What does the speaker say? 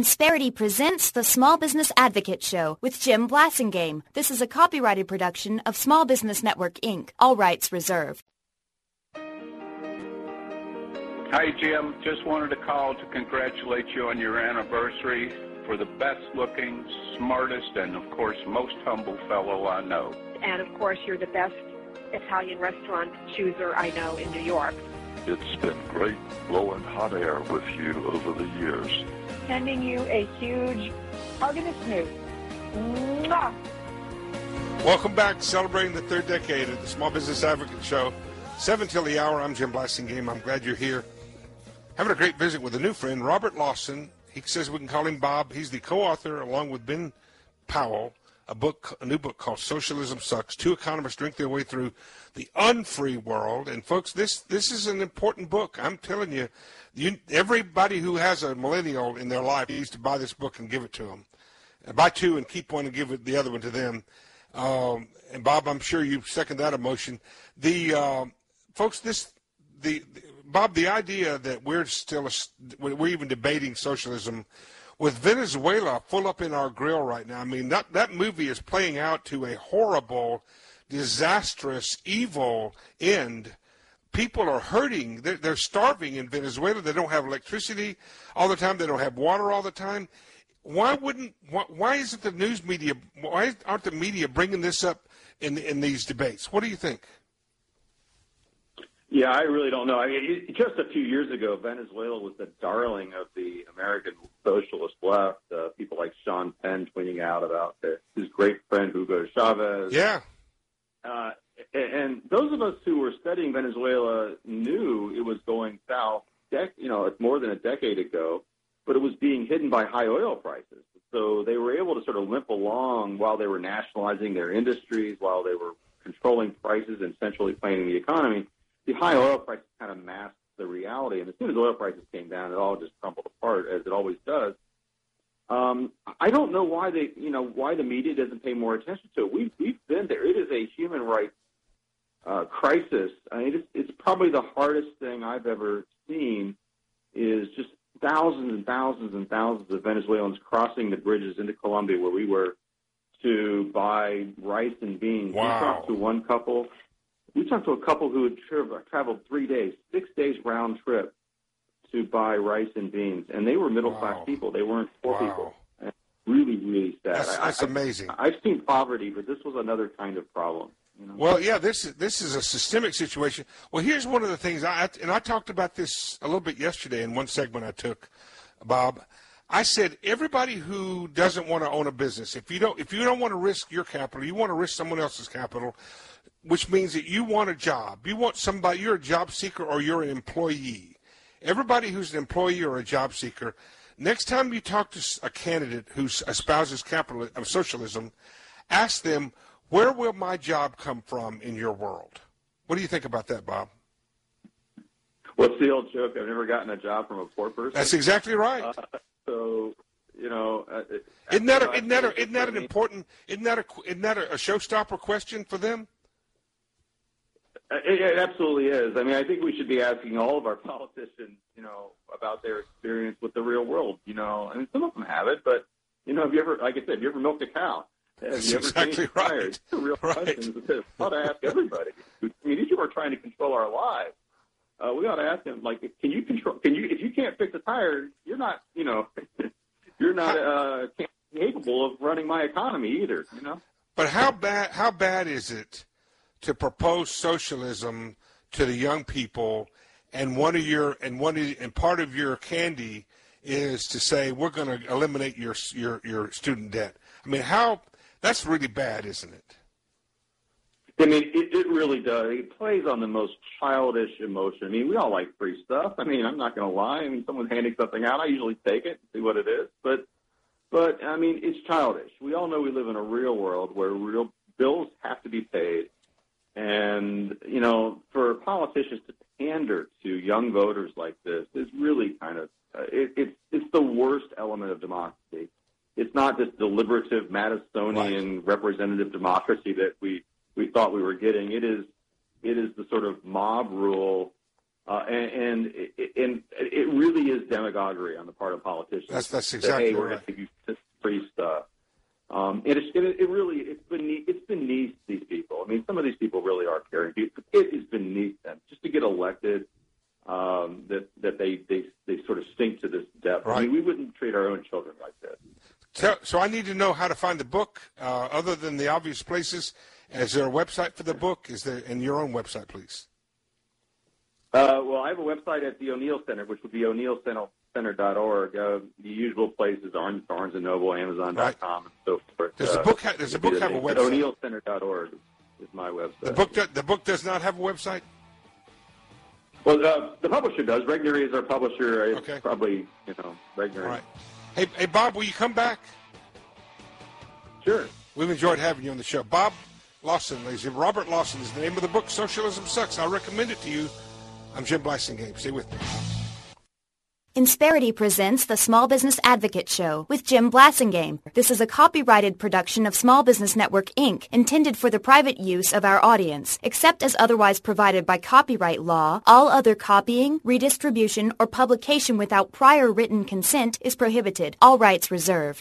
Insperity presents the Small Business Advocate Show with Jim Blasingame. This is a copyrighted production of Small Business Network, Inc. All rights reserved. Hi, Jim. Just wanted to call to congratulate you on your anniversary for the best-looking, smartest, and, of course, most humble fellow I know. And, of course, you're the best Italian restaurant chooser I know in New York. It's been great blowing hot air with you over the years. Sending you a huge hug and a snoot. Mwah! Welcome back, celebrating the third decade of the Small Business Advocate Show. 7 till the hour. I'm Jim Blasingame. I'm glad you're here. Having a great visit with a new friend, Robert Lawson. He says we can call him Bob. He's the co-author, along with Ben Powell, a new book called Socialism Sucks. Two economists drink their way through the unfree world. And, folks, this is an important book. I'm telling you, everybody who has a millennial in their life needs to buy this book and give it to them. Buy two and keep one and give the other one to them. And, Bob, I'm sure you second that emotion. Folks, Bob, the idea that we're even debating socialism with Venezuela full up in our grill right now. I mean, that movie is playing out to a horrible, disastrous, evil end. People are hurting. They're starving in Venezuela. They don't have electricity all the time. They don't have water all the time. Why isn't the news media? Why aren't the media bringing this up in these debates? What do you think? Yeah, I really don't know. I mean, just a few years ago, Venezuela was the darling of the American socialist left. People like Sean Penn tweeting out about his great friend Hugo Chavez. Yeah. And those of us who were studying Venezuela knew it was going south, more than a decade ago, but it was being hidden by high oil prices. So they were able to sort of limp along while they were nationalizing their industries, while they were controlling prices and centrally planning the economy. The high oil prices kind of masked the reality, and as soon as oil prices came down, it all just crumbled apart, as it always does. I don't know why the media doesn't pay more attention to it. We've been there. It is a human rights crisis. I mean, it's probably the hardest thing I've ever seen. Is just thousands and thousands and thousands of Venezuelans crossing the bridges into Colombia, where we were, to buy rice and beans. Wow. We talked to a couple who had traveled 3 days, 6 days round trip to buy rice and beans, and they were middle-class people. They weren't poor people. And really, really sad. That's amazing. I've seen poverty, but this was another kind of problem. You know? Well, yeah, this is a systemic situation. Well, here's one of the things, I talked about this a little bit yesterday in one segment I took, Bob. I said everybody who doesn't want to own a business, if you don't want to risk your capital, you want to risk someone else's capital, which means that you want a job. You want somebody, you're a job seeker or you're an employee. Everybody who's an employee or a job seeker, next time you talk to a candidate who espouses socialism, ask them, where will my job come from in your world? What do you think about that, Bob? What's the old joke? I've never gotten a job from a poor person. That's exactly right. Isn't that a showstopper question for them? It absolutely is. I mean, I think we should be asking all of our politicians, about their experience with the real world. I mean, some of them have it, but have you ever, like I said, have you ever milked a cow? Have you ever exactly changed tires? It's a real question. We ought to ask everybody. I mean, these people are trying to control our lives. We ought to ask them, like, if you can't fix a tire, you're not, you're not capable of running my economy either. But how bad is it to propose socialism to the young people, and part of your candy is to say we're going to eliminate your student debt? I mean, that's really bad, isn't it? I mean, it really does. It plays on the most childish emotion. I mean, we all like free stuff. I mean, I'm not going to lie. I mean, someone's handing something out, I usually take it and see what it is. But I mean, it's childish. We all know we live in a real world where real bills have to be paid. And, for politicians to pander to young voters like this is really kind of, it's the worst element of democracy. It's not this deliberative Madisonian representative democracy that we thought we were getting. It is the sort of mob rule And it really is demagoguery on the part of politicians. That's exactly hey, we're right. going to give you free stuff. It's beneath these people. I mean, some of these people really are caring people. It is beneath them just to get elected. That they sort of sink to this depth. Right. I mean, we wouldn't treat our own children like this. So I need to know how to find the book, other than the obvious places. Is there a website for the book? Is there in your own website, please? Well, I have a website at the O'Neill Center, which would be o'neillcenter.org. The usual places are Barnes & Noble, Amazon.com, and so forth. Does the book have a website? O'neillcenter.org is my website. The book does not have a website? Well, the publisher does. Regnery is our publisher. It's Okay. probably, Regnery. All right. Hey, Bob, will you come back? Sure. We've enjoyed having you on the show. Bob Lawson, ladies and Robert Lawson is the name of the book, Socialism Sucks. I'll recommend it to you. I'm Jim Blasingame. Stay with me. Insperity presents the Small Business Advocate Show with Jim Blasingame. This is a copyrighted production of Small Business Network, Inc., intended for the private use of our audience. Except as otherwise provided by copyright law, all other copying, redistribution, or publication without prior written consent is prohibited. All rights reserved.